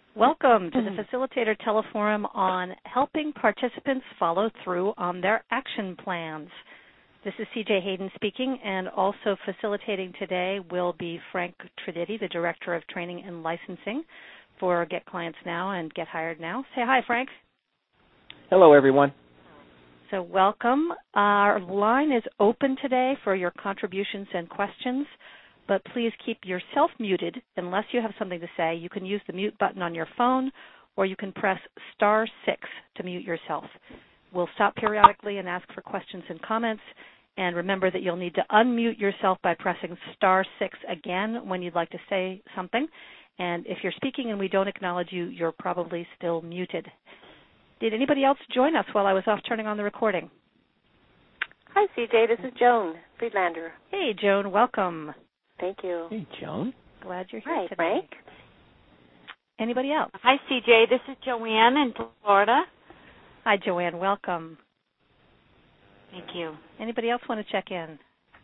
Welcome to the Facilitator Teleforum on helping participants follow through on their action plans. This is C.J. Hayden speaking, and also facilitating today will be Frank Traditti, the Director of Training and Licensing for Get Clients Now and Get Hired Now. Say hi, Frank. Hello, everyone. So welcome. Our line is open today for your contributions and questions, but please keep yourself muted unless you have something to say. You can use the mute button on your phone, or you can press *6 to mute yourself. We'll stop periodically and ask for questions and comments, and remember that you'll need to unmute yourself by pressing *6 again when you'd like to say something. And if you're speaking and we don't acknowledge you, you're probably still muted. Did anybody else join us while I was off turning on the recording? Hi, CJ. This is Joan Friedlander. Hey, Joan. Welcome. Thank you. Hey, Joan. Glad you're here Hi, today. Frank. Anybody else? Hi, CJ. This is Joanne in Florida. Hi, Joanne. Welcome. Thank you. Anybody else want to check in?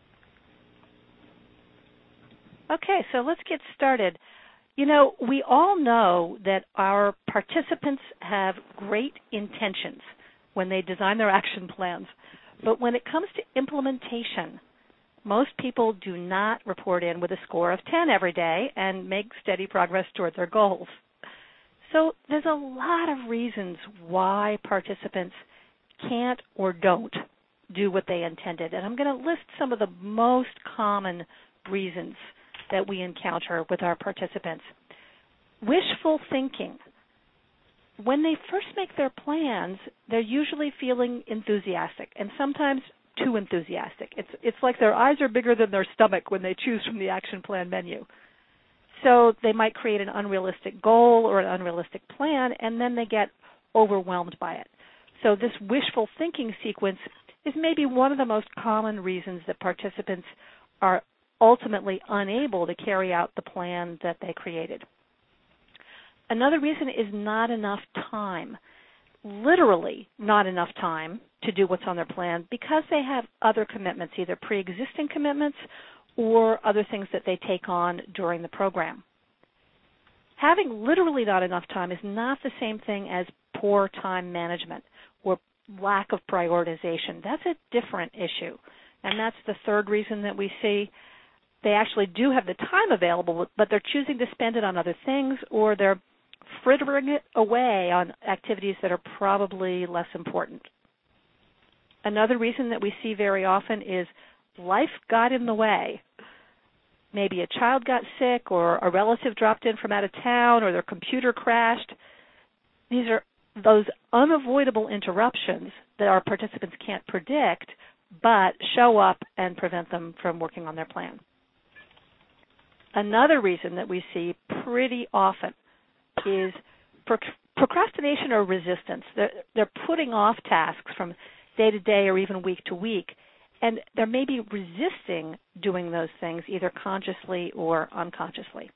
Okay, so let's get started. You know, we all know that our participants have great intentions when they design their action plans, but when it comes to implementation, most people do not report in with a score of 10 every day and make steady progress toward their goals. So there's a lot of reasons why participants can't or don't do what they intended, and I'm going to list some of the most common reasons that we encounter with our participants. Wishful thinking. When they first make their plans, they're usually feeling enthusiastic, and sometimes too enthusiastic. It's like their eyes are bigger than their stomach when they choose from the action plan menu. So they might create an unrealistic goal or an unrealistic plan, and then they get overwhelmed by it. So this wishful thinking sequence is maybe one of the most common reasons that participants are ultimately unable to carry out the plan that they created. Another reason is not enough time. Literally not enough time to do what's on their plan because they have other commitments, either pre-existing commitments or other things that they take on during the program. Having literally not enough time is not the same thing as poor time management or lack of prioritization. That's a different issue, and that's the third reason that we see. They actually do have the time available, but they're choosing to spend it on other things, or they're frittering it away on activities that are probably less important. Another reason that we see very often is life got in the way. Maybe a child got sick, or a relative dropped in from out of town, or their computer crashed. These are those unavoidable interruptions that our participants can't predict, but show up and prevent them from working on their plan. Another reason that we see pretty often is procrastination or resistance. They're putting off tasks from day to day or even week to week, and they're maybe resisting doing those things either consciously or unconsciously.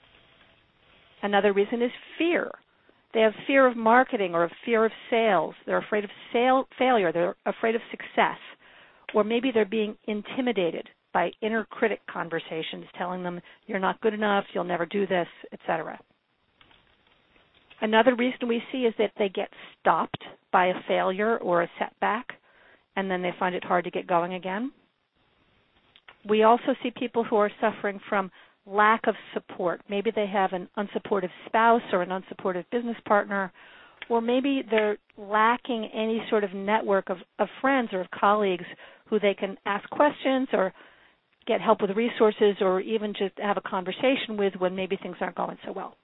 Another reason is fear. They have fear of marketing or fear of sales. They're afraid of failure. They're afraid of success. Or maybe they're being intimidated by inner critic conversations telling them you're not good enough, you'll never do this, etc. Another reason we see is that they get stopped by a failure or a setback, and then they find it hard to get going again. We also see people who are suffering from lack of support. Maybe they have an unsupportive spouse or an unsupportive business partner, or maybe they're lacking any sort of network of friends or of colleagues who they can ask questions or get help with resources or even just have a conversation with when maybe things aren't going so well.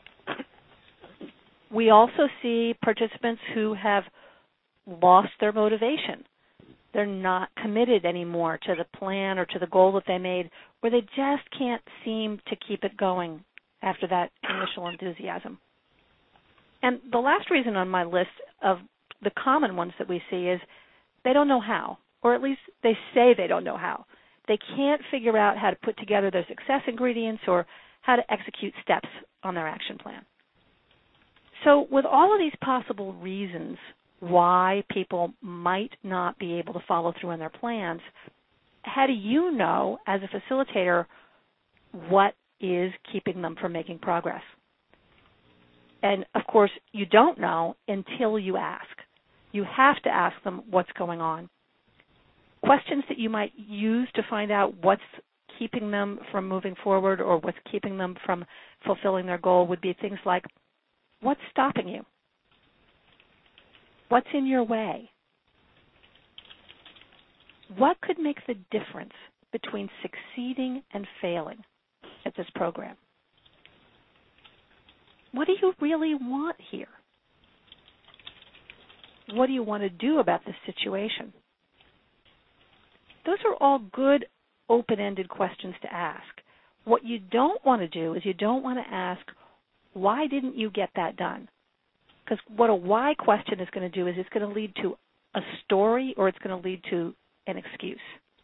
We also see participants who have lost their motivation. They're not committed anymore to the plan or to the goal that they made, or they just can't seem to keep it going after that initial enthusiasm. And the last reason on my list of the common ones that we see is they don't know how, or at least they say they don't know how. They can't figure out how to put together their success ingredients or how to execute steps on their action plan. So with all of these possible reasons why people might not be able to follow through on their plans, how do you know as a facilitator what is keeping them from making progress? And, of course, you don't know until you ask. You have to ask them what's going on. Questions that you might use to find out what's keeping them from moving forward or what's keeping them from fulfilling their goal would be things like, what's stopping you? What's in your way? What could make the difference between succeeding and failing at this program? What do you really want here? What do you want to do about this situation? Those are all good, open-ended questions to ask. What you don't want to do is you don't want to ask, why didn't you get that done? Because what a why question is going to do is it's going to lead to a story or it's going to lead to an excuse.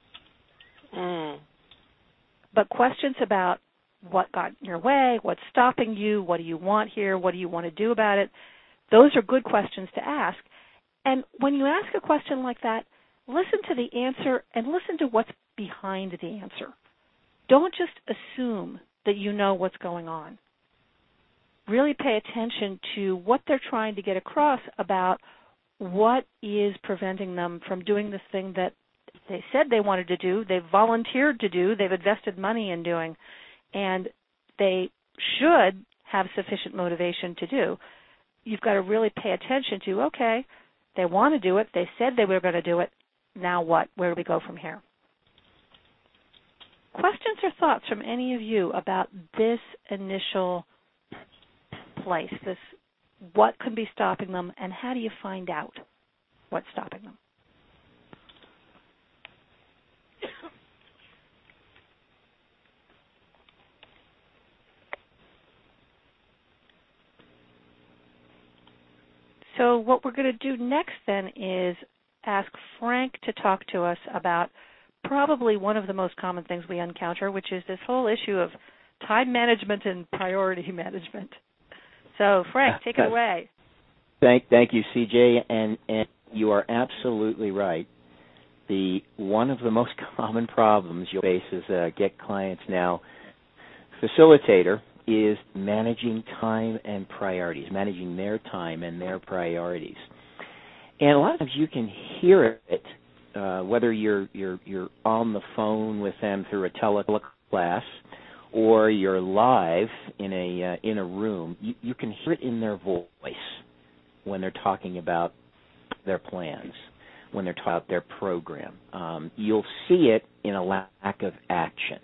But questions about what got in your way, what's stopping you, what do you want here, what do you want to do about it, those are good questions to ask. And when you ask a question like that, listen to the answer and listen to what's behind the answer. Don't just assume that you know what's going on. Really pay attention to what they're trying to get across about what is preventing them from doing this thing that they said they wanted to do, they've volunteered to do, they've invested money in doing, and they should have sufficient motivation to do. You've got to really pay attention to, okay, they want to do it, they said they were going to do it, now what? Where do we go from here? Questions or thoughts from any of you about this initial place, this what could be stopping them, and how do you find out what's stopping them? So what we're going to do next then is ask Frank to talk to us about probably one of the most common things we encounter, which is this whole issue of time management and priority management. So, Frank, take it away. Thank you, CJ, and you are absolutely right. One of the most common problems you'll face as a Get Clients Now facilitator is managing time and priorities, managing their time and their priorities. And a lot of times you can hear it, whether you're on the phone with them through a teleclass or you're live in a room. You can hear it in their voice when they're talking about their plans, when they're talking about their program. You'll see it in a lack of action.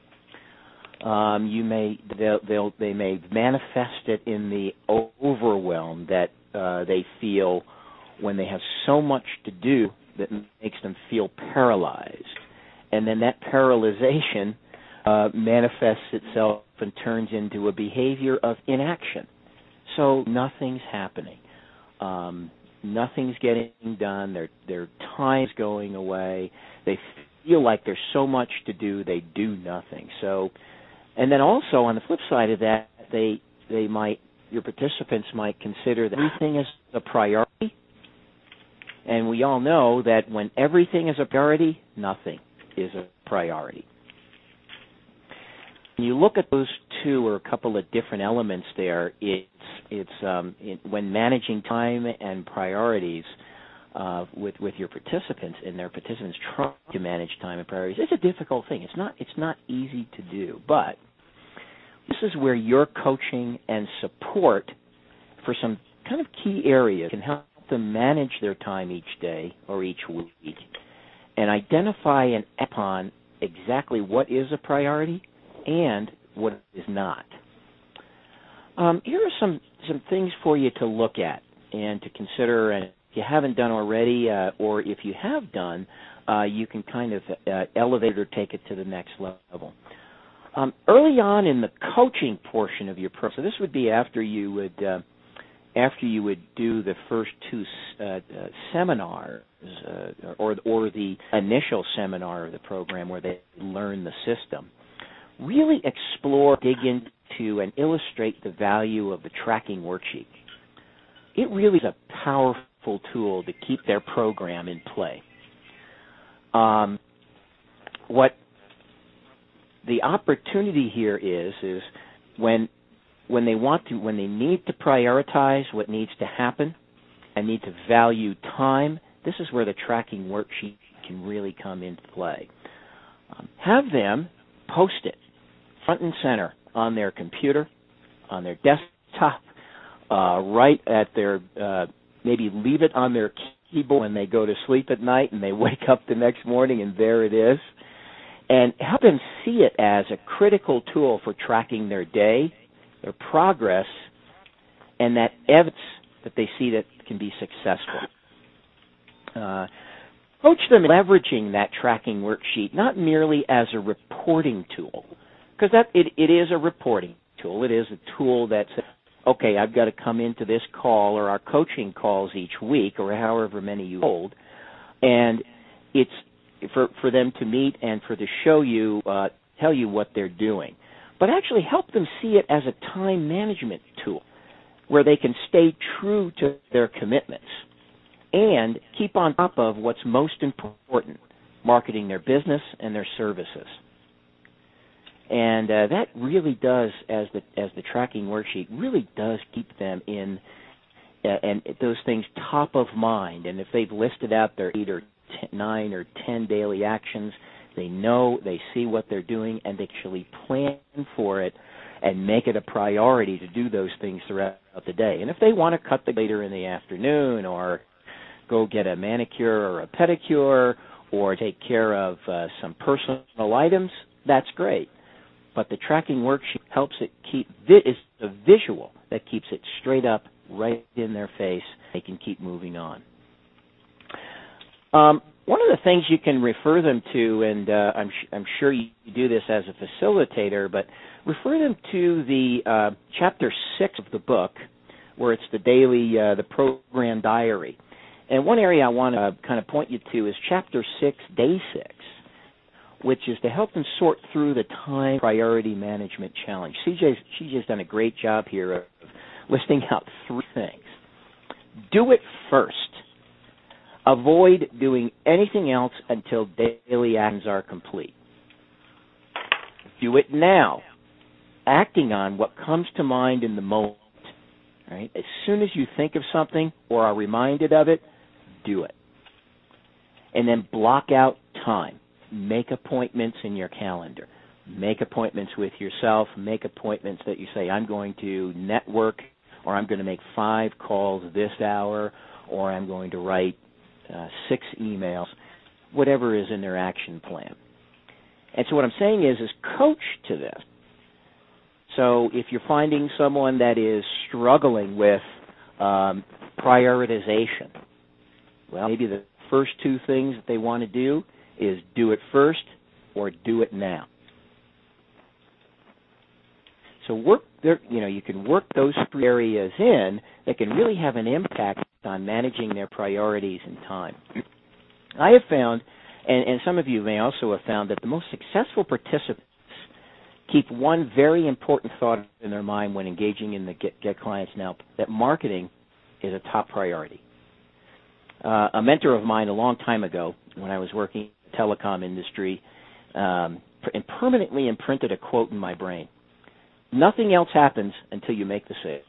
They may manifest it in the overwhelm that they feel when they have so much to do that makes them feel paralyzed, and then that paralyzation manifests itself and turns into a behavior of inaction. So nothing's happening. Nothing's getting done. Their time's going away. They feel like there's so much to do, they do nothing. So. And then also on the flip side of that, your participants might consider that everything is a priority. And we all know that when everything is a priority, nothing is a priority. When you look at those two or a couple of different elements there, when managing time and priorities with your participants and their participants trying to manage time and priorities, it's a difficult thing. It's not easy to do, but this is where your coaching and support for some kind of key areas can help them manage their time each day or each week and identify and act upon exactly what is a priority and what is not. Here are some things for you to look at and to consider, and if you haven't done already, or if you have done, you can kind of elevate or take it to the next level. Early on in the coaching portion of your program, so this would be after you would do the first two seminars, or the initial seminar of the program where they learn the system. Really explore, dig into, and illustrate the value of the tracking worksheet. It really is a powerful tool to keep their program in play. What the opportunity here is when when they need to prioritize what needs to happen and need to value time, this is where the tracking worksheet can really come into play. Have them post it front and center on their computer, on their desktop, right at their, maybe leave it on their keyboard when they go to sleep at night and they wake up the next morning and there it is. And help them see it as a critical tool for tracking their day, their progress, and that evidence that they see that can be successful. Coach them in leveraging that tracking worksheet not merely as a reporting tool, because it is a reporting tool. It is a tool that says, okay, I've got to come into this call or our coaching calls each week or however many you hold, and it's for them to meet and for to show you, tell you what they're doing. But actually help them see it as a time management tool where they can stay true to their commitments and keep on top of what's most important, marketing their business and their services. And that really does, as the tracking worksheet, really does keep them in and those things top of mind. And if they've listed out their 8 or 9 or 10 daily actions, they know, they see what they're doing, and they actually plan for it and make it a priority to do those things throughout the day. And if they want to cut the later in the afternoon or go get a manicure or a pedicure or take care of some personal items, that's great. But the tracking worksheet helps it is a visual that keeps it straight up, right in their face. They can keep moving on. One of the things you can refer them to, and I'm sure you do this as a facilitator, but refer them to the chapter 6 of the book, where it's the program diary. And one area I want to kind of point you to is chapter 6, day 6, which is to help them sort through the time priority management challenge. CJ's done a great job here of listing out 3 things. Do it first. Avoid doing anything else until daily actions are complete. Do it now, acting on what comes to mind in the moment. Right? As soon as you think of something or are reminded of it, do it. And then block out time. Make appointments in your calendar. Make appointments with yourself. Make appointments that you say, I'm going to network, or I'm going to make 5 calls this hour, or I'm going to write 6 emails, whatever is in their action plan. And so what I'm saying is coach to this. So if you're finding someone that is struggling with prioritization, well, maybe the first 2 things that they want to do is do it first or do it now. So you can work those 3 areas in that can really have an impact on managing their priorities and time. I have found, and some of you may also have found, that the most successful participants keep one very important thought in their mind when engaging in the Get Clients Now, that marketing is a top priority. A mentor of mine a long time ago, when I was working in the telecom industry, and permanently imprinted a quote in my brain: nothing else happens until you make the sale.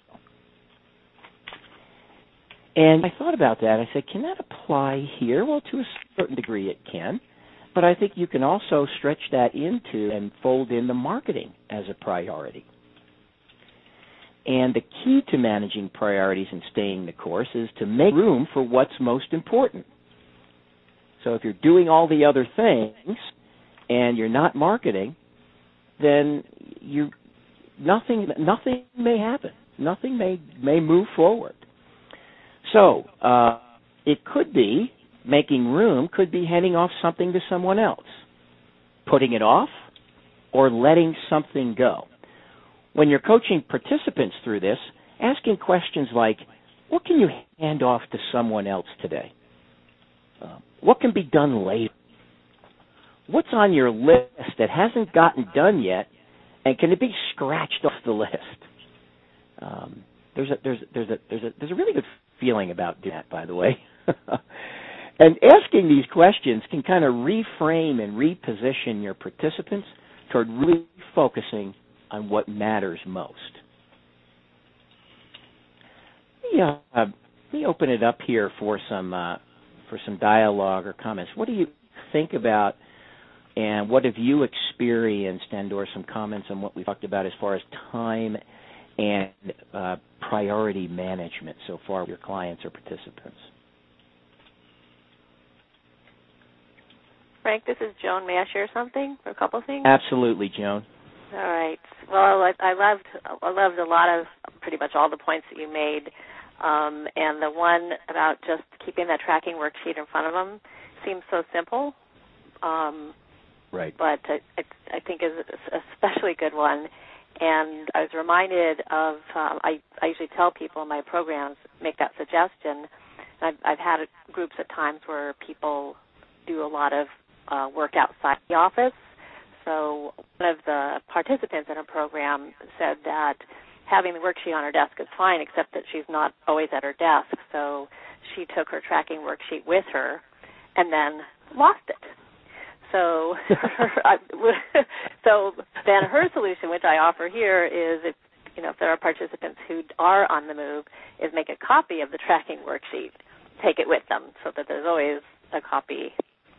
And I thought about that. I said, can that apply here? Well, to a certain degree it can. But I think you can also stretch that into and fold in the marketing as a priority. And the key to managing priorities and staying the course is to make room for what's most important. So if you're doing all the other things and you're not marketing, then nothing may happen. Nothing may move forward. So it could be making room, could be handing off something to someone else, putting it off, or letting something go. When you're coaching participants through this, asking questions like, what can you hand off to someone else today? What can be done later? What's on your list that hasn't gotten done yet, and can it be scratched off the list? There's a really good feeling about doing that, by the way. And asking these questions can kind of reframe and reposition your participants toward really focusing on what matters most. me open it up here for some dialogue or comments. What do you think about, and what have you experienced, and/or some comments on what we talked about as far as time and priority management so far with your clients or participants? Frank, this is Joan. May I share something or a couple of things? Absolutely, Joan. All right. Well, I loved a lot of pretty much all the points that you made, and the one about just keeping that tracking worksheet in front of them seems so simple. Right. But I think is a especially good one. And I was reminded of I usually tell people in my programs, make that suggestion. I've had groups at times where people do a lot of work outside the office. So one of the participants in a program said that having the worksheet on her desk is fine, except that she's not always at her desk. So she took her tracking worksheet with her and then lost it. So so then her solution, which I offer here, is if there are participants who are on the move, is make a copy of the tracking worksheet, take it with them, so that there's always a copy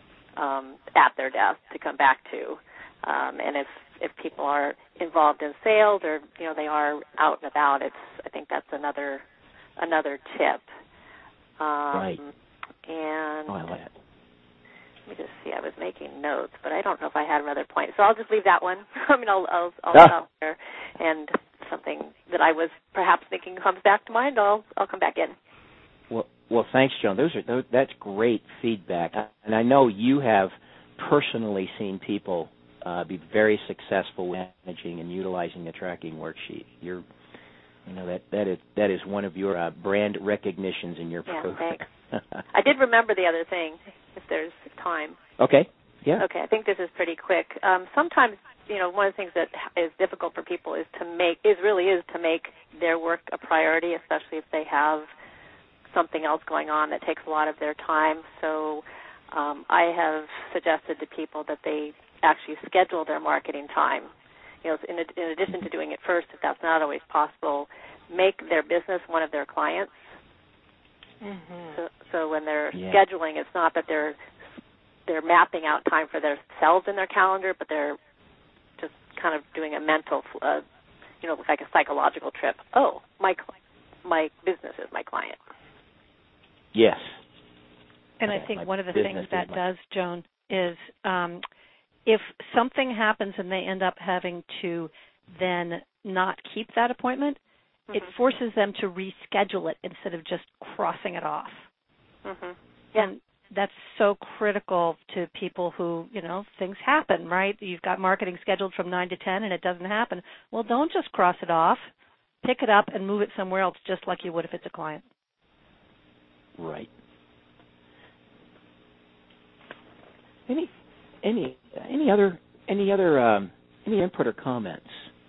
at their desk to come back to. And if people are involved in sales or they are out and about, I think that's another tip. Right. And I like it. Let me just see. I was making notes, but I don't know if I had another point, so I'll just leave that one. I mean, I'll stop there, and something that I was perhaps thinking comes back to mind, I'll come back in. Well, thanks, Joan. That's great feedback, and I know you have personally seen people be very successful with managing and utilizing the tracking worksheet. That is one of your brand recognitions in your program. Thanks. I did remember the other thing, if there's time. Okay. Yeah. Okay. I think this is pretty quick. Sometimes, one of the things that is difficult for people is to make their work a priority, especially if they have something else going on that takes a lot of their time. So I have suggested to people that they actually schedule their marketing time. In addition to doing it first, if that's not always possible, make their business one of their clients. Mm-hmm. So when they're scheduling, it's not that they're mapping out time for themselves in their calendar, but they're just kind of doing a mental, like a psychological trip. Oh, my business is my client. Yes. And I think one of the things that does, Joan, is if something happens and they end up having to then not keep that appointment, it forces them to reschedule it instead of just crossing it off. Mm-hmm. Yeah. And that's so critical to people who, things happen, right? You've got marketing scheduled from 9 to 10 and it doesn't happen. Well, don't just cross it off. Pick it up and move it somewhere else just like you would if it's a client. Right. Any other input or comments?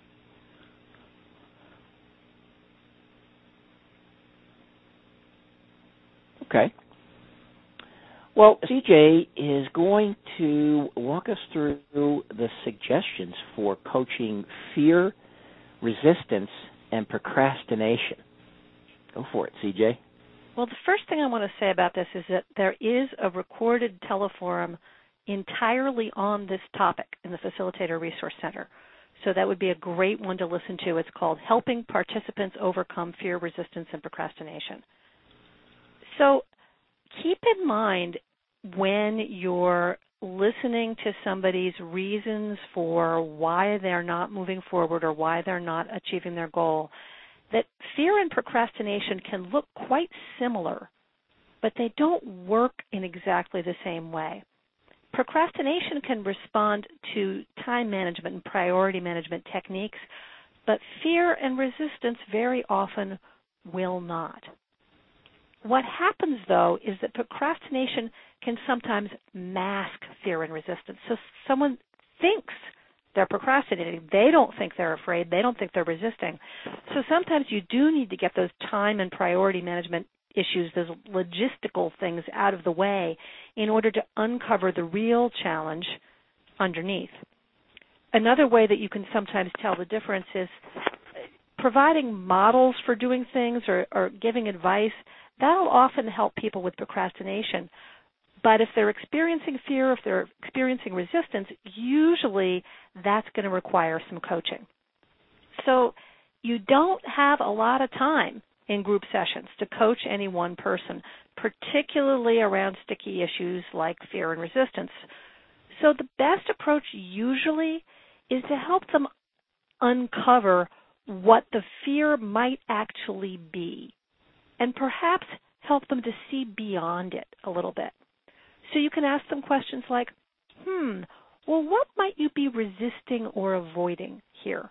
Okay. Well, CJ is going to walk us through the suggestions for coaching fear, resistance, and procrastination. Go for it, CJ. Well, the first thing I want to say about this is that there is a recorded teleforum entirely on this topic in the Facilitator Resource Center. So that would be a great one to listen to. It's called Helping Participants Overcome Fear, Resistance, and Procrastination. So keep in mind when you're listening to somebody's reasons for why they're not moving forward or why they're not achieving their goal, that fear and procrastination can look quite similar, but they don't work in exactly the same way. Procrastination can respond to time management and priority management techniques, but fear and resistance very often will not. What happens, though, is that procrastination can sometimes mask fear and resistance. So someone thinks they're procrastinating. They don't think they're afraid. They don't think they're resisting. So sometimes you do need to get those time and priority management issues, those logistical things out of the way in order to uncover the real challenge underneath. Another way that you can sometimes tell the difference is providing models for doing things or giving advice, that'll often help people with procrastination. But if they're experiencing fear, if they're experiencing resistance, usually that's going to require some coaching. So you don't have a lot of time in group sessions to coach any one person, particularly around sticky issues like fear and resistance. So the best approach usually is to help them uncover what the fear might actually be and perhaps help them to see beyond it a little bit. So you can ask them questions like, well, what might you be resisting or avoiding here?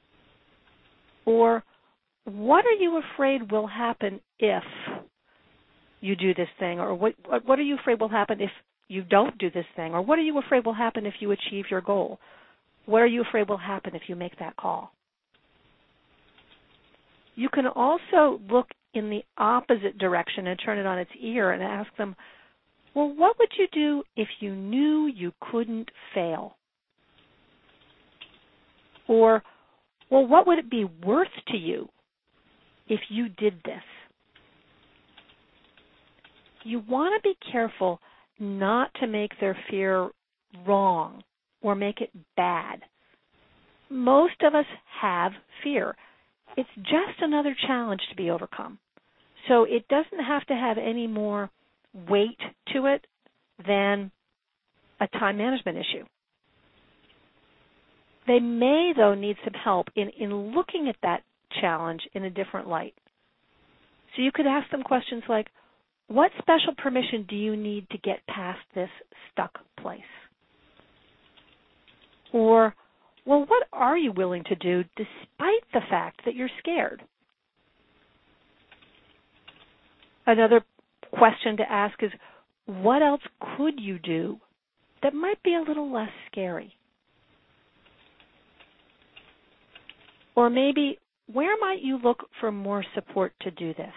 Or what are you afraid will happen if you do this thing? Or what are you afraid will happen if you don't do this thing? Or what are you afraid will happen if you achieve your goal? What are you afraid will happen if you make that call? You can also look in the opposite direction and turn it on its ear and ask them, well, what would you do if you knew you couldn't fail? Or, well, what would it be worth to you if you did this? You want to be careful not to make their fear wrong or make it bad. Most of us have fear. It's just another challenge to be overcome. So it doesn't have to have any more weight to it than a time management issue. They may, though, need some help in looking at that challenge in a different light. So you could ask them questions like, what special permission do you need to get past this stuck place? Or, well, what are you willing to do despite the fact that you're scared? Another question to ask is, what else could you do that might be a little less scary? Or maybe, where might you look for more support to do this?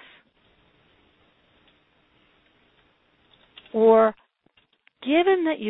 Or, given that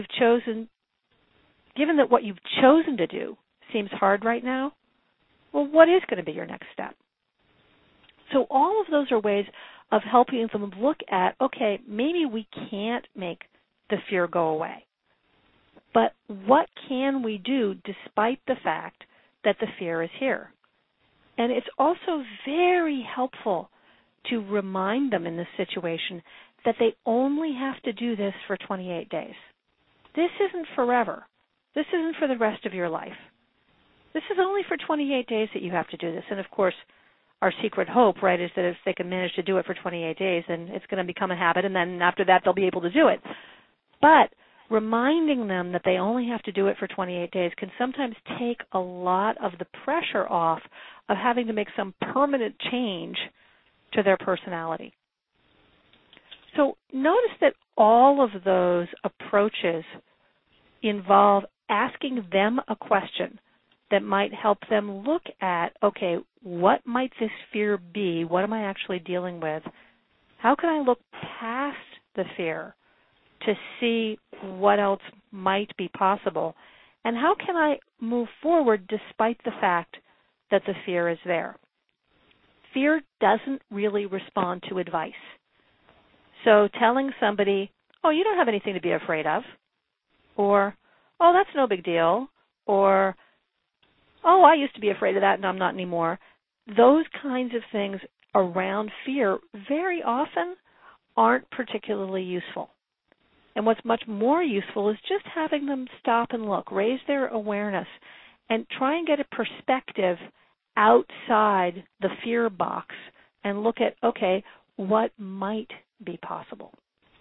what you've chosen to do seems hard right now, well, what is going to be your next step? So all of those are ways of helping them look at, okay, maybe we can't make the fear go away, but what can we do despite the fact that the fear is here? And it's also very helpful to remind them in this situation that they only have to do this for 28 days. This isn't forever. This isn't for the rest of your life. This is only for 28 days that you have to do this. And, of course, our secret hope, right, is that if they can manage to do it for 28 days, then it's going to become a habit, and then after that they'll be able to do it. But reminding them that they only have to do it for 28 days can sometimes take a lot of the pressure off of having to make some permanent change to their personality. So notice that all of those approaches involve asking them a question that might help them look at, okay, what might this fear be? What am I actually dealing with? How can I look past the fear to see what else might be possible? And how can I move forward despite the fact that the fear is there? Fear doesn't really respond to advice. So telling somebody, oh, you don't have anything to be afraid of, or, oh, that's no big deal, or, oh, I used to be afraid of that and I'm not anymore, those kinds of things around fear very often aren't particularly useful. And what's much more useful is just having them stop and look, raise their awareness, and try and get a perspective outside the fear box and look at, okay, what might be possible.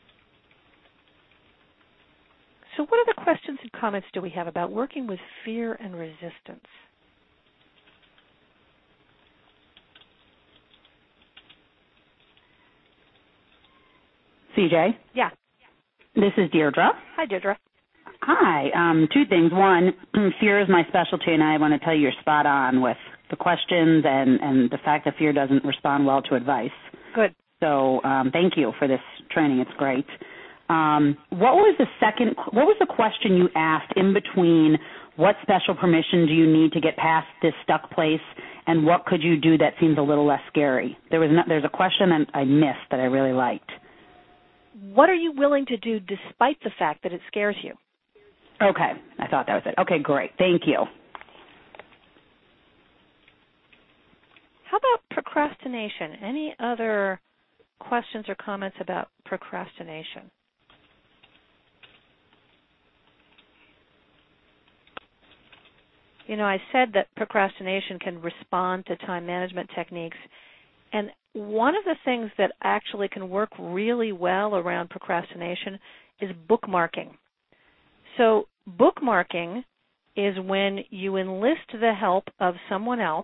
So what other questions and comments do we have about working with fear and resistance? CJ? Yeah. This is Deirdre. Hi, Deirdre. Hi. Two things. One, fear is my specialty, and I want to tell you you're spot on with the questions and the fact that fear doesn't respond well to advice. Good. So thank you for this training. It's great. What was the question you asked in between what special permission do you need to get past this stuck place And what could you do that seems a little less scary? There's a question that I missed that I really liked. What are you willing to do despite the fact that it scares you? Okay, I thought that was it. Okay, great. Thank you. How about procrastination? Any other questions or comments about procrastination? You know, I said that procrastination can respond to time management techniques, and one of the things that actually can work really well around procrastination is bookmarking. So bookmarking is when you enlist the help of someone else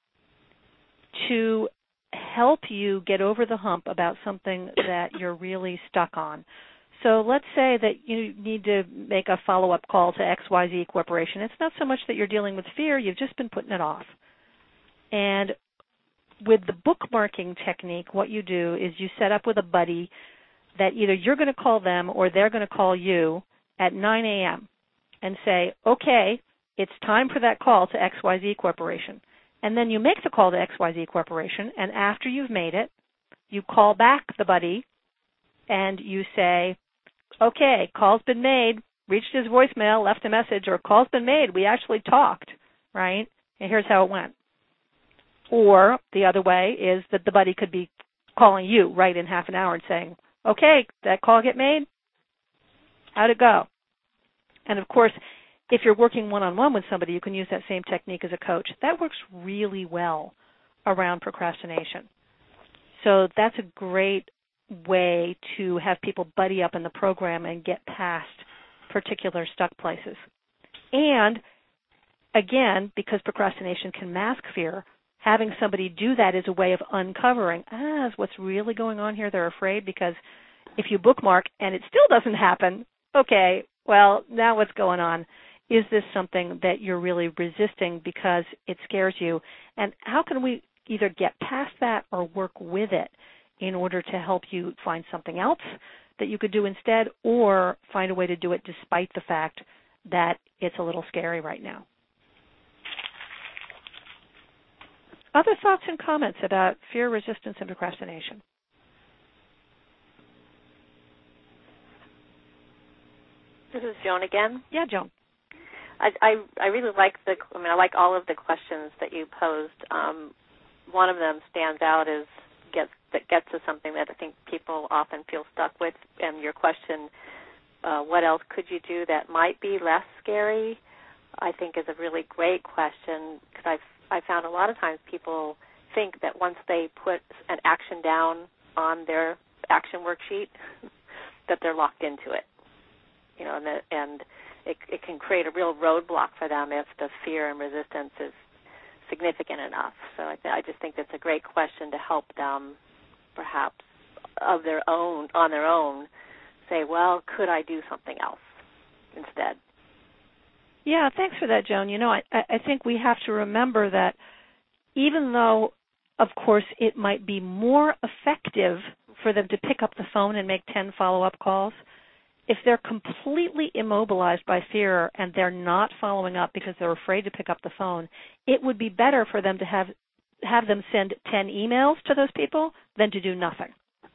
to help you get over the hump about something that you're really stuck on. So let's say that you need to make a follow-up call to XYZ Corporation. It's not so much that you're dealing with fear, you've just been putting it off. And with the bookmarking technique, what you do is you set up with a buddy that either you're going to call them or they're going to call you at 9 a.m. and say, okay, it's time for that call to XYZ Corporation. And then you make the call to XYZ Corporation, and after you've made it, you call back the buddy and you say, okay, call's been made, reached his voicemail, left a message, or call's been made, we actually talked, right? And here's how it went. Or the other way is that the buddy could be calling you right in half an hour and saying, okay, that call get made? How'd it go? And, of course, if you're working one-on-one with somebody, you can use that same technique as a coach. That works really well around procrastination. So that's a great way to have people buddy up in the program and get past particular stuck places. And, again, because procrastination can mask fear, having somebody do that is a way of uncovering, what's really going on here? They're afraid because if you bookmark and it still doesn't happen, okay, well, now what's going on? Is this something that you're really resisting because it scares you? And how can we either get past that or work with it in order to help you find something else that you could do instead, or find a way to do it despite the fact that it's a little scary right now? Other thoughts and comments about fear, resistance, and procrastination? This is Joan again. Yeah, Joan. I really like I like all of the questions that you posed. One of them stands out as gets to something that I think people often feel stuck with. And your question, what else could you do that might be less scary, I think is a really great question, because I found a lot of times people think that once they put an action down on their action worksheet, that they're locked into it. You know, and it can create a real roadblock for them if the fear and resistance is significant enough. So I just think that's a great question to help them, perhaps on their own, say, well, could I do something else instead? Yeah, thanks for that, Joan. You know, I think we have to remember that even though, of course, it might be more effective for them to pick up the phone and make 10 follow-up calls, if they're completely immobilized by fear and they're not following up because they're afraid to pick up the phone, it would be better for them to have them send 10 emails to those people than to do nothing.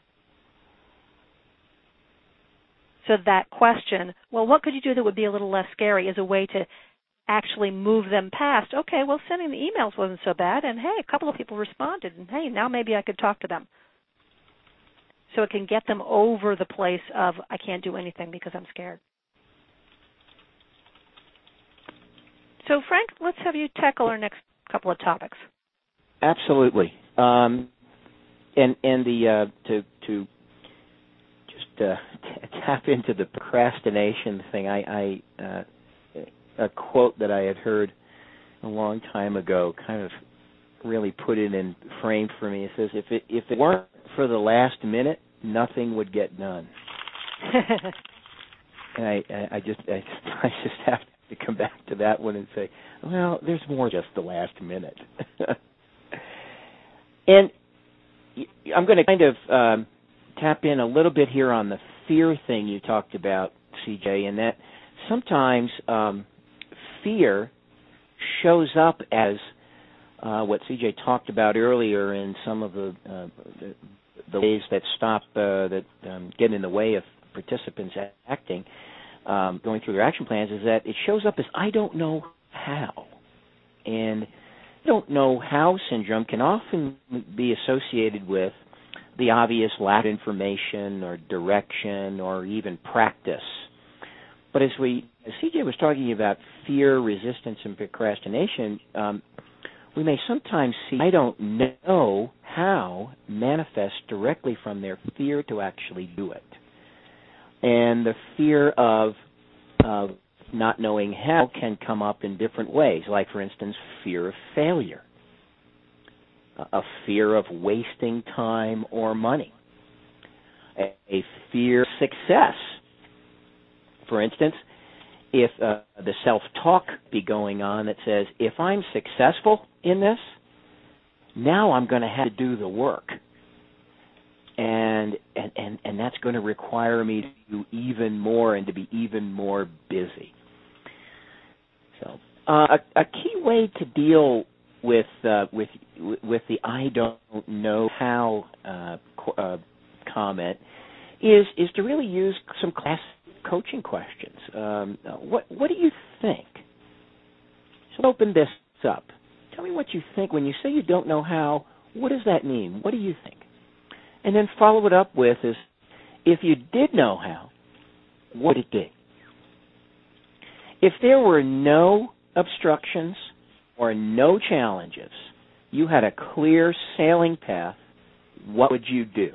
So that question, well, what could you do that would be a little less scary, is a way to actually move them past, okay, well, sending the emails wasn't so bad, and, hey, a couple of people responded, and, hey, now maybe I could talk to them. So it can get them over the place of, I can't do anything because I'm scared. So, Frank, let's have you tackle our next couple of topics. Absolutely. To tap into the procrastination thing, a quote that I had heard a long time ago kind of really put it in frame for me. It says, if it weren't for the last minute, nothing would get done. And I just have to come back to that one and say, well, there's more just the last minute. And I'm going to kind of tap in a little bit here on the fear thing you talked about, CJ, and that sometimes fear shows up as what CJ talked about earlier in some of the ways that get in the way of participants acting, going through their action plans, is that it shows up as I don't know how. And I don't know how syndrome can often be associated with the obvious lack of information or direction or even practice. But as CJ was talking about fear, resistance, and procrastination, we may sometimes see I don't know how manifest directly from their fear to actually do it. And the fear of not knowing how can come up in different ways, like, for instance, fear of failure, a fear of wasting time or money, a fear of success. For instance, if the self-talk be going on that says, if I'm successful in this, now I'm going to have to do the work. And that's going to require me to do even more and to be even more busy. So a key way to deal with the I don't know how comment is to really use some classic coaching questions. What do you think? So open this up. Tell me what you think when you say you don't know how. What does that mean? What do you think? And then follow it up with is, if you did know how, what would it be? If there were no obstructions or no challenges, you had a clear sailing path, what would you do?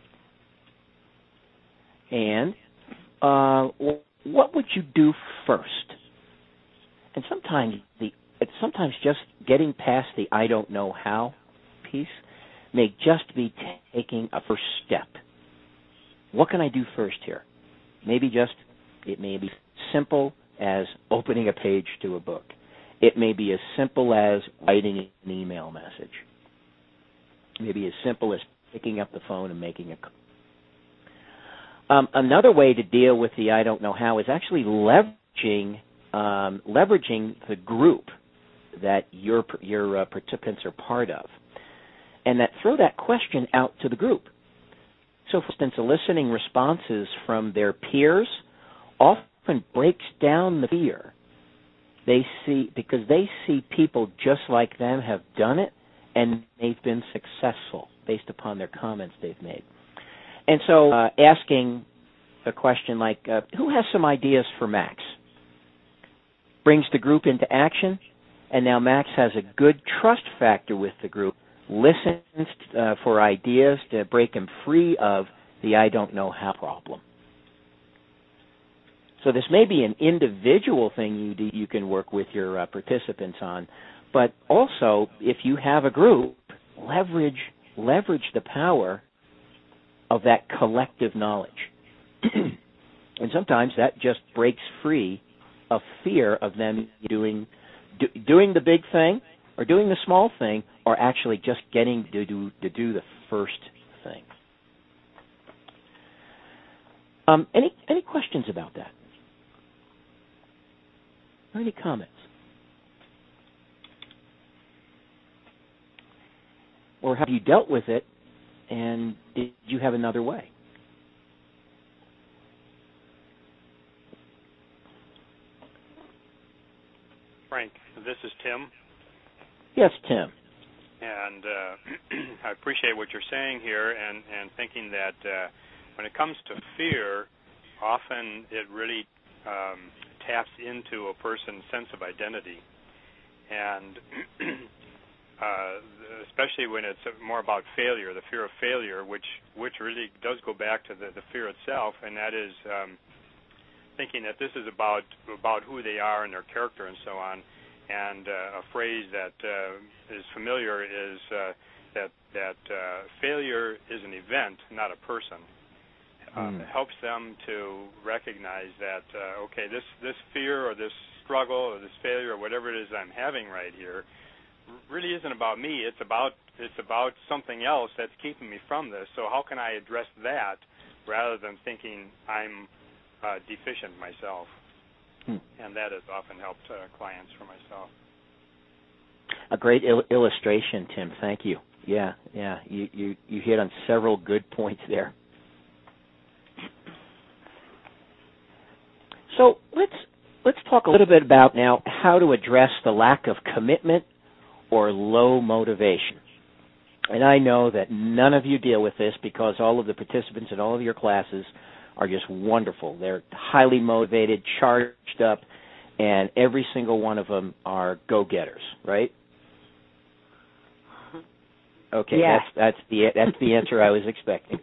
And what would you do first? And sometimes just getting past the I don't know how piece may just be taking a first step. What can I do first here? It may be simple as opening a page to a book. It may be as simple as writing an email message. Maybe as simple as picking up the phone and making a call. Another way to deal with the I don't know how is actually leveraging the group that your participants are part of, and throw that question out to the group. So, for instance, eliciting responses from their peers often breaks down the fear because they see people just like them have done it, and they've been successful based upon their comments they've made. And so asking a question like, who has some ideas for Max? Brings the group into action, and now Max has a good trust factor with the group, listens for ideas to break him free of the I don't know how problem. So this may be an individual thing you can work with your participants on, but also if you have a group, leverage the power of that collective knowledge. And sometimes that just breaks free of fear of them doing the big thing or doing the small thing, or actually just getting to do the first thing. Any questions about that? Or any comments? Or have you dealt with it, and did you have another way? Frank, this is Tim. Yes, Tim. And I appreciate what you're saying here, and thinking that when it comes to fear, often it really taps into a person's sense of identity. And especially when it's more about failure, the fear of failure, which really does go back to the fear itself, and that is thinking that this is about who they are and their character and so on. And a phrase that is familiar is that failure is an event, not a person. It helps them to recognize that this fear or this struggle or this failure or whatever it is I'm having right here really isn't about me. It's about something else that's keeping me from this. So how can I address that rather than thinking I'm deficient myself? And that has often helped clients for myself. A great illustration, Tim. Thank you. Yeah. You hit on several good points there. So let's talk a little bit about now how to address the lack of commitment or low motivation. And I know that none of you deal with this because all of the participants in all of your classes are just wonderful. They're highly motivated, charged up, and every single one of them are go-getters, right? Okay, yeah. that's the answer I was expecting.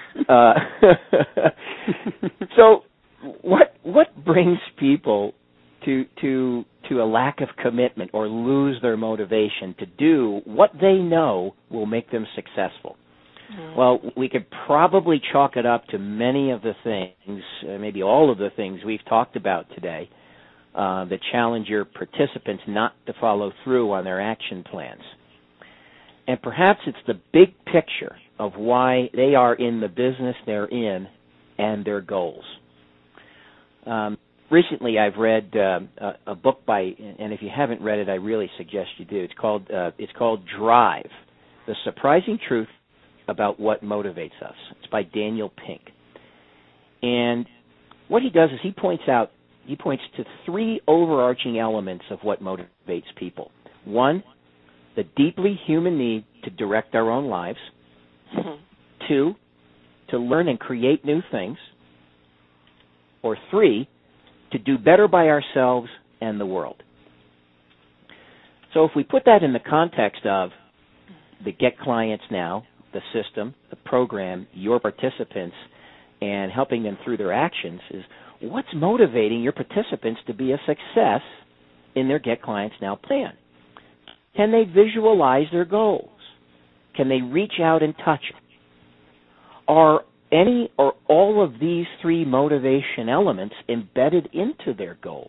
So what brings people to a lack of commitment or lose their motivation to do what they know will make them successful? Mm-hmm. Well, we could probably chalk it up to many of the things, maybe all of the things we've talked about today, that challenge your participants not to follow through on their action plans. And perhaps it's the big picture of why they are in the business they're in and their goals. Recently, I've read a book by, and if you haven't read it, I really suggest you do. It's called Drive: The Surprising Truth About What Motivates Us. It's by Daniel Pink. And what he does is he points to three overarching elements of what motivates people. One, the deeply human need to direct our own lives. Mm-hmm. Two, to learn and create new things. Or three, to do better by ourselves and the world. So if we put that in the context of the Get Clients Now, the system, the program, your participants, and helping them through their actions, is what's motivating your participants to be a success in their Get Clients Now plan? Can they visualize their goals? Can they reach out and touch them? Are any or all of these three motivation elements embedded into their goals?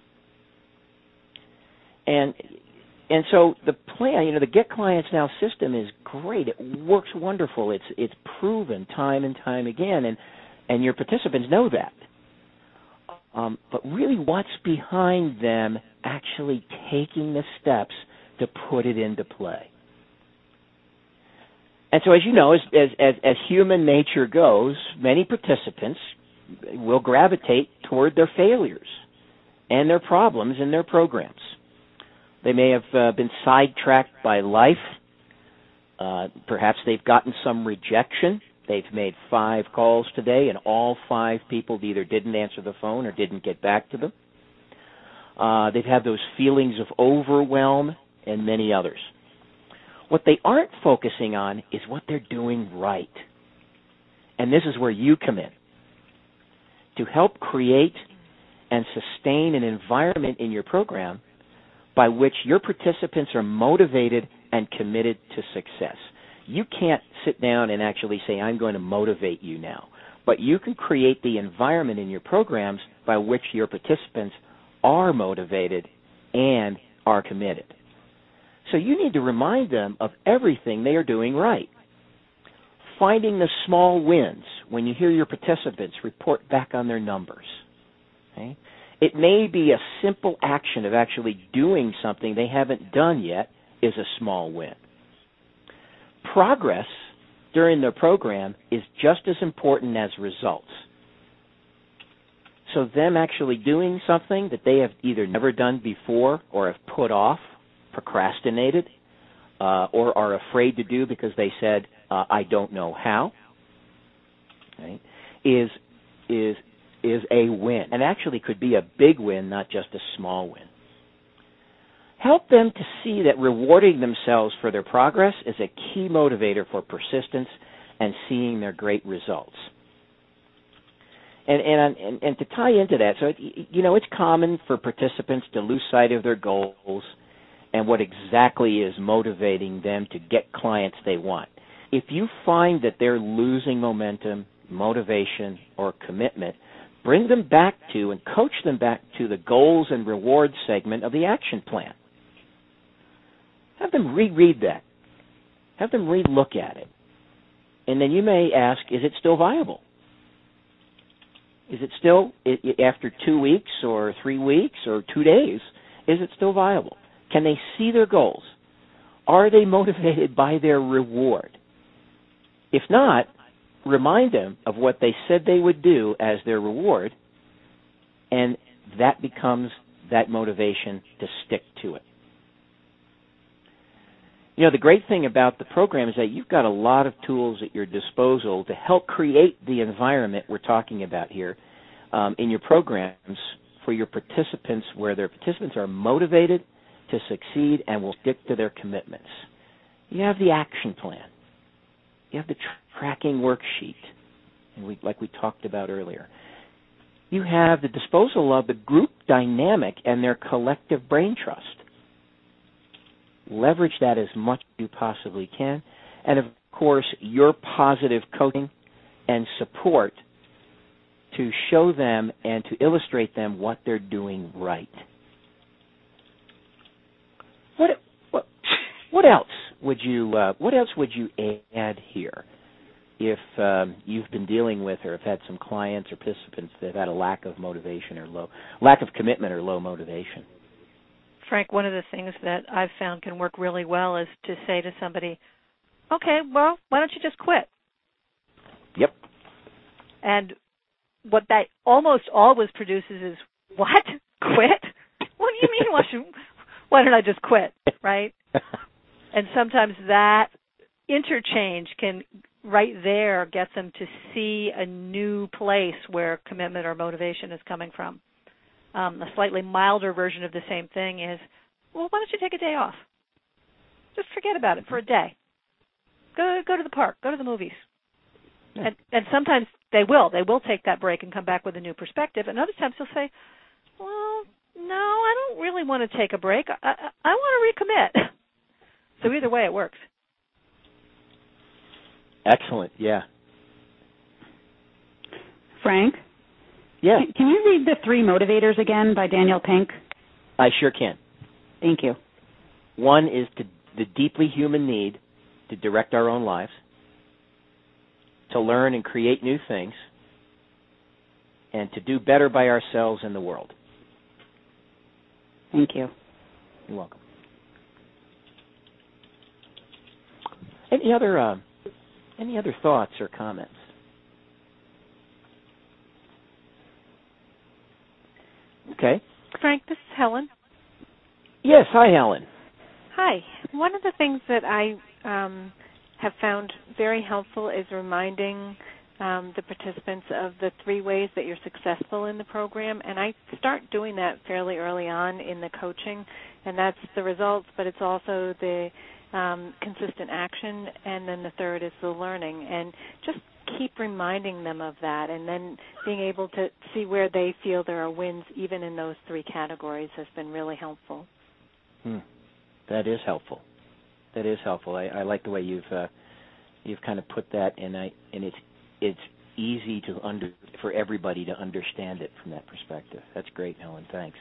And so the plan, the Get Clients Now system is great. It works wonderful. It's proven time and time again, and your participants know that. But really, what's behind them actually taking the steps to put it into play? And so, as you know, as human nature goes, many participants will gravitate toward their failures and their problems in their programs. They may have been sidetracked by life. Perhaps they've gotten some rejection. They've made 5 calls today, and all 5 people either didn't answer the phone or didn't get back to them. They've had those feelings of overwhelm and many others. What they aren't focusing on is what they're doing right. And this is where you come in, to help create and sustain an environment in your program by which your participants are motivated and committed to success. You can't sit down and actually say, I'm going to motivate you now. But you can create the environment in your programs by which your participants are motivated and are committed. So you need to remind them of everything they are doing right. Finding the small wins when you hear your participants report back on their numbers. Okay? It may be a simple action of actually doing something they haven't done yet is a small win. Progress during their program is just as important as results. So them actually doing something that they have either never done before or have put off, procrastinated, or are afraid to do because they said, I don't know how, right, is a win, and actually could be a big win, not just a small win. Help them to see that rewarding themselves for their progress is a key motivator for persistence and seeing their great results. And to tie into that, so it's common for participants to lose sight of their goals and what exactly is motivating them to get clients they want. If you find that they're losing momentum, motivation, or commitment, bring them back to and coach them back to the goals and rewards segment of the action plan. Have them reread that. Have them re-look at it. And then you may ask, is it still viable? Is it still, after 2 weeks or 3 weeks or 2 days, is it still viable? Can they see their goals? Are they motivated by their reward? If not, remind them of what they said they would do as their reward, and that becomes that motivation to stick to it. You know, the great thing about the program is that you've got a lot of tools at your disposal to help create the environment we're talking about here in your programs for your participants, where their participants are motivated to succeed and will stick to their commitments. You have the action plan. You have the tracking worksheet, and like we talked about earlier. You have the disposal of the group dynamic and their collective brain trust. Leverage that as much as you possibly can. And, of course, your positive coaching and support to show them and to illustrate them what they're doing right. What else would you add here if you've been dealing with or have had some clients or participants that have had a lack of motivation or lack of commitment or low motivation? Frank, one of the things that I've found can work really well is to say to somebody, okay, well, why don't you just quit? Yep. And what that almost always produces is, what? Quit? What do you mean, why don't I just quit, right? And sometimes that interchange can, right there, get them to see a new place where commitment or motivation is coming from. A slightly milder version of the same thing is, well, why don't you take a day off? Just forget about it for a day. Go to the park. Go to the movies. Yeah. And sometimes they will. They will take that break and come back with a new perspective. And other times they'll say, well, no, I don't really want to take a break. I want to recommit. So either way, it works. Excellent, yeah. Frank? Yeah. Can you read The Three Motivators again by Daniel Pink? I sure can. Thank you. One is the deeply human need to direct our own lives, to learn and create new things, and to do better by ourselves and the world. Thank you. You're welcome. Any other thoughts or comments? Okay. Frank, this is Helen. Yes, hi, Helen. Hi. One of the things that I have found very helpful is reminding the participants of the 3 ways that you're successful in the program, and I start doing that fairly early on in the coaching, and that's the results, but it's also the consistent action, and then the third is the learning, and just keep reminding them of that, and then being able to see where they feel there are wins even in those 3 categories has been really helpful. That is helpful. That is helpful. I like the way you've kind of put that, and it's easy for everybody to understand it from that perspective. That's great, Helen. Thanks.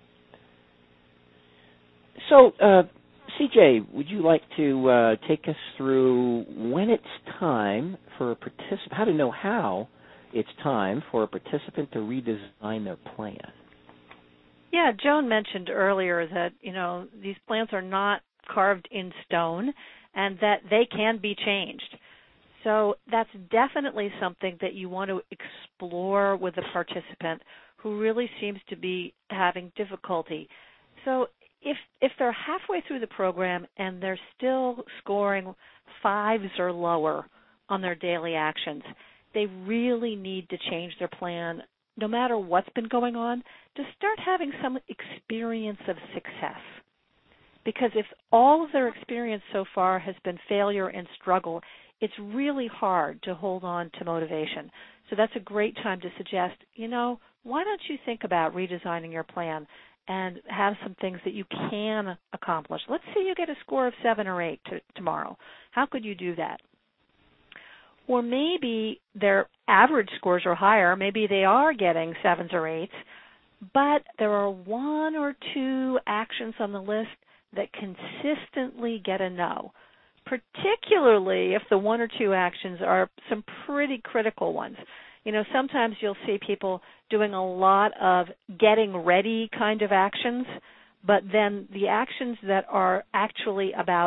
So, CJ, would you like to take us through when it's time for a participant, how to know how it's time for a participant to redesign their plan? Yeah, Joan mentioned earlier that, these plans are not carved in stone and that they can be changed. So that's definitely something that you want to explore with a participant who really seems to be having difficulty. So if they're halfway through the program and they're still scoring 5s or lower on their daily actions, they really need to change their plan, no matter what's been going on, to start having some experience of success. Because if all of their experience so far has been failure and struggle, it's really hard to hold on to motivation. So that's a great time to suggest, why don't you think about redesigning your plan and have some things that you can accomplish. Let's say you get a score of 7 or 8 tomorrow. How could you do that? Or maybe their average scores are higher. Maybe they are getting 7s or 8s, but there are 1 or 2 actions on the list that consistently get a no, particularly if the 1 or 2 actions are some pretty critical ones. Sometimes you'll see people doing a lot of getting ready kind of actions, but then the actions that are actually about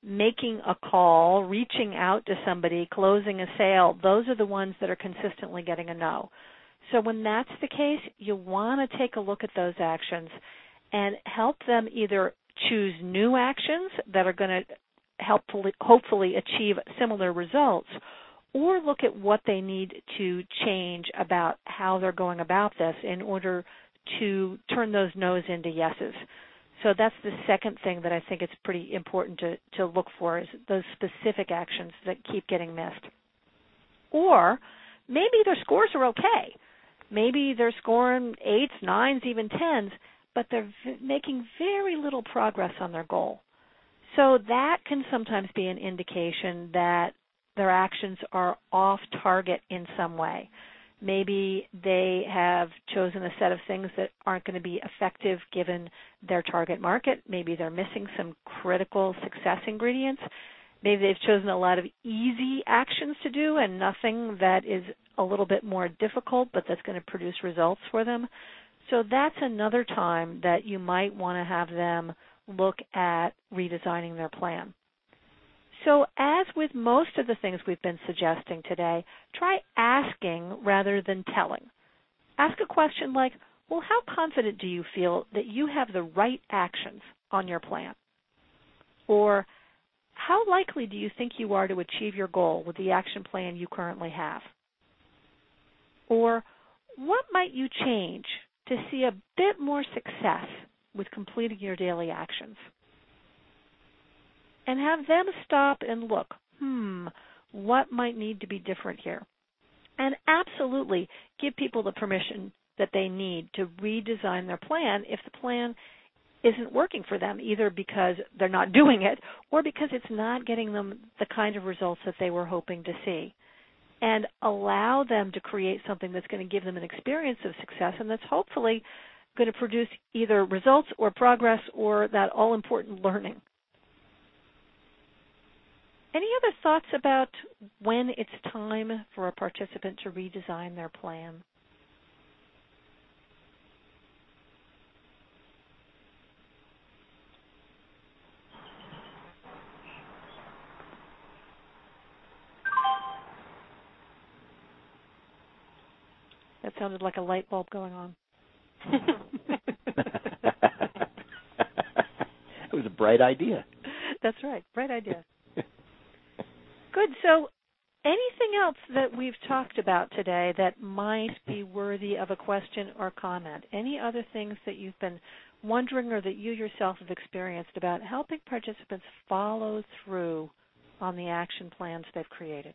making a call, reaching out to somebody, closing a sale, those are the ones that are consistently getting a no. So when that's the case, you want to take a look at those actions and help them either choose new actions that are going to hopefully achieve similar results, or look at what they need to change about how they're going about this in order to turn those no's into yeses. So that's the second thing that I think it's pretty important to look for, is those specific actions that keep getting missed. Or maybe their scores are okay. Maybe they're scoring 8s, 9s, even 10s, but they're making very little progress on their goal. So that can sometimes be an indication that their actions are off target in some way. Maybe they have chosen a set of things that aren't going to be effective given their target market. Maybe they're missing some critical success ingredients. Maybe they've chosen a lot of easy actions to do and nothing that is a little bit more difficult, but that's going to produce results for them. So that's another time that you might want to have them look at redesigning their plan. So as with most of the things we've been suggesting today, try asking rather than telling. Ask a question like, well, how confident do you feel that you have the right actions on your plan? Or how likely do you think you are to achieve your goal with the action plan you currently have? Or what might you change to see a bit more success with completing your daily actions? And have them stop and look, what might need to be different here? And absolutely give people the permission that they need to redesign their plan if the plan isn't working for them, either because they're not doing it or because it's not getting them the kind of results that they were hoping to see. And allow them to create something that's going to give them an experience of success and that's hopefully going to produce either results or progress or that all-important learning. Any other thoughts about when it's time for a participant to redesign their plan? That sounded like a light bulb going on. It was a bright idea. That's right, bright idea. Good. So anything else that we've talked about today that might be worthy of a question or comment? Any other things that you've been wondering or that you yourself have experienced about helping participants follow through on the action plans they've created?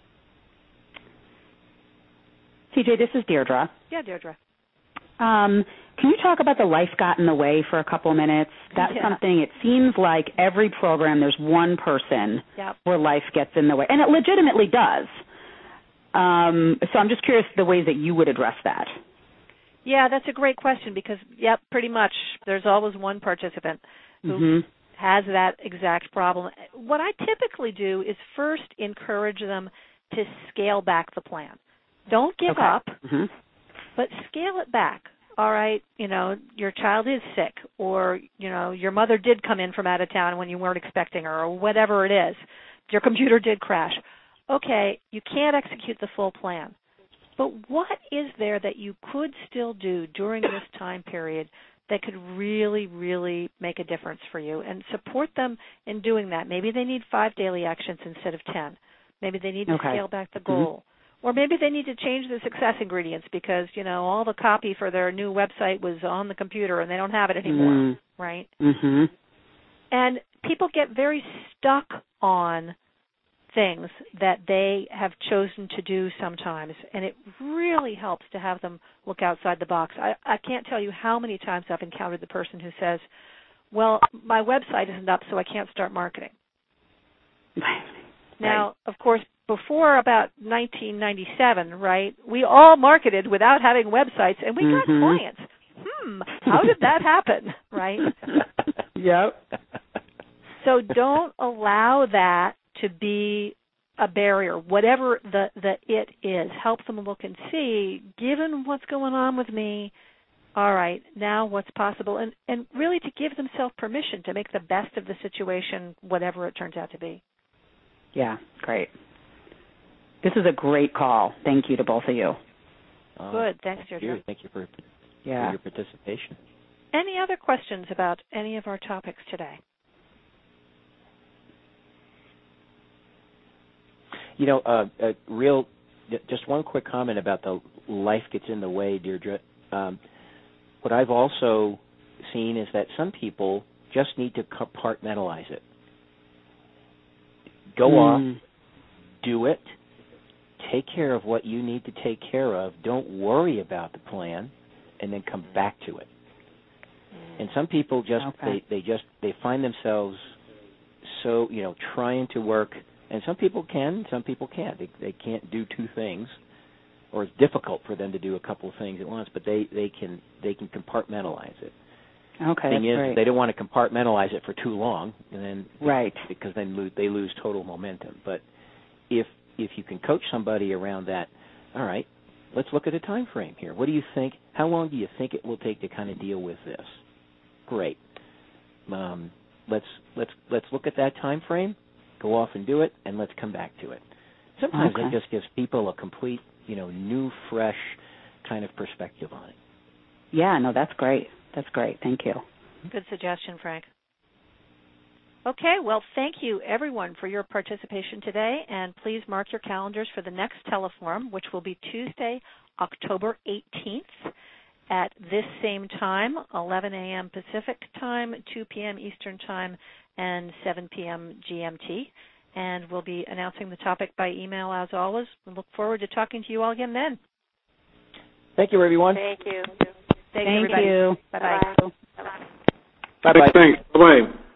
CJ, this is Deirdre. Yeah, Deirdre. Can you talk about the life got in the way for a couple of minutes? That's something, it seems like every program there's one person where life gets in the way, and it legitimately does. So I'm just curious the ways that you would address that. Yeah, that's a great question because, pretty much there's always one participant who has that exact problem. What I typically do is first encourage them to scale back the plan. Don't give up. But scale it back. All right, your child is sick, or, your mother did come in from out of town when you weren't expecting her, or whatever it is. Your computer did crash. Okay, you can't execute the full plan. But what is there that you could still do during this time period that could really, really make a difference for you? And support them in doing that. Maybe they need 5 daily actions instead of 10. Maybe they need to scale back the goal. Or maybe they need to change the success ingredients because, all the copy for their new website was on the computer and they don't have it anymore, right? And people get very stuck on things that they have chosen to do sometimes, and it really helps to have them look outside the box. I can't tell you how many times I've encountered the person who says, well, my website isn't up, so I can't start marketing. Now, of course, before about 1997, right, we all marketed without having websites, and we got clients. How did that happen, right? So don't allow that to be a barrier, whatever the it is. Help them look and see, given what's going on with me, all right, now what's possible, and really to give themselves permission to make the best of the situation, whatever it turns out to be. Yeah, great. This is a great call. Thank you to both of you. Good. Thanks, Deirdre. Thank you for your participation. Any other questions about any of our topics today? Just one quick comment about the life gets in the way, Deirdre. What I've also seen is that some people just need to compartmentalize it. Go off, do it, take care of what you need to take care of. Don't worry about the plan, and then come back to it. And some people just they find themselves so trying to work. And some people can, some people can't. They can't do two things, or it's difficult for them to do a couple of things at once. But they can compartmentalize it. Okay, the thing is, great. they don't want to compartmentalize it for too long, and then because then they lose total momentum. But if you can coach somebody around that, all right, let's look at a time frame here. What do you think? How long do you think it will take to kind of deal with this? Great. Let's look at that time frame. Go off and do it, and let's come back to it. Sometimes it just gives people a complete, new, fresh kind of perspective on it. Yeah, no, that's great. That's great. Thank you. Good suggestion, Frank. Okay, well, thank you, everyone, for your participation today, and please mark your calendars for the next Teleforum, which will be Tuesday, October 18th at this same time, 11 a.m. Pacific time, 2 p.m. Eastern time, and 7 p.m. GMT. And we'll be announcing the topic by email, as always. We look forward to talking to you all again then. Thank you, everyone. Thank you. Thank you. you. Bye-bye. Bye-bye. Bye-bye. Thanks. Bye-bye.